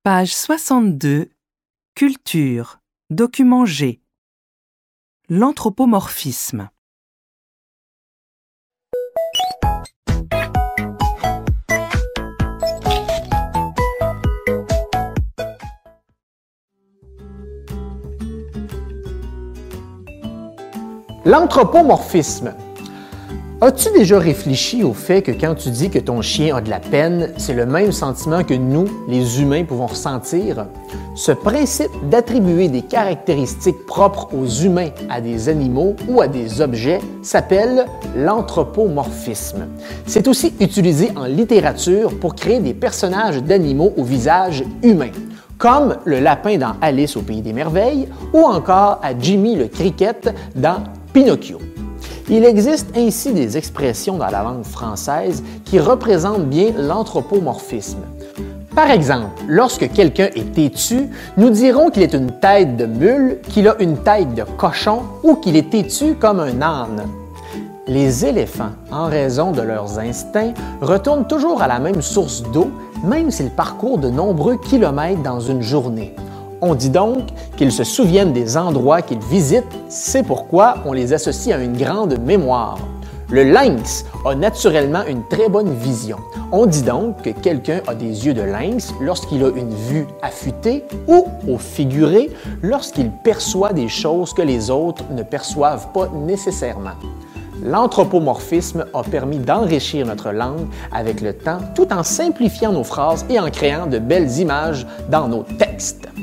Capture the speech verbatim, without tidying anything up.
Page soixante-deux. Culture. Document G. L'anthropomorphisme. L'anthropomorphisme. As-tu déjà réfléchi au fait que quand tu dis que ton chien a de la peine, c'est le même sentiment que nous, les humains, pouvons ressentir? Ce principe d'attribuer des caractéristiques propres aux humains à des animaux ou à des objets s'appelle l'anthropomorphisme. C'est aussi utilisé en littérature pour créer des personnages d'animaux au visage humain, comme le lapin dans Alice au Pays des Merveilles ou encore à Jimmy le cricket dans Pinocchio. Il existe ainsi des expressions dans la langue française qui représentent bien l'anthropomorphisme. Par exemple, lorsque quelqu'un est têtu, nous dirons qu'il est une tête de mule, qu'il a une tête de cochon ou qu'il est têtu comme un âne. Les éléphants, en raison de leurs instincts, retournent toujours à la même source d'eau, même s'ils parcourent de nombreux kilomètres dans une journée. On dit donc qu'ils se souviennent des endroits qu'ils visitent, c'est pourquoi on les associe à une grande mémoire. Le lynx a naturellement une très bonne vision. On dit donc que quelqu'un a des yeux de lynx lorsqu'il a une vue affûtée ou, au figuré, lorsqu'il perçoit des choses que les autres ne perçoivent pas nécessairement. L'anthropomorphisme a permis d'enrichir notre langue avec le temps tout en simplifiant nos phrases et en créant de belles images dans nos textes.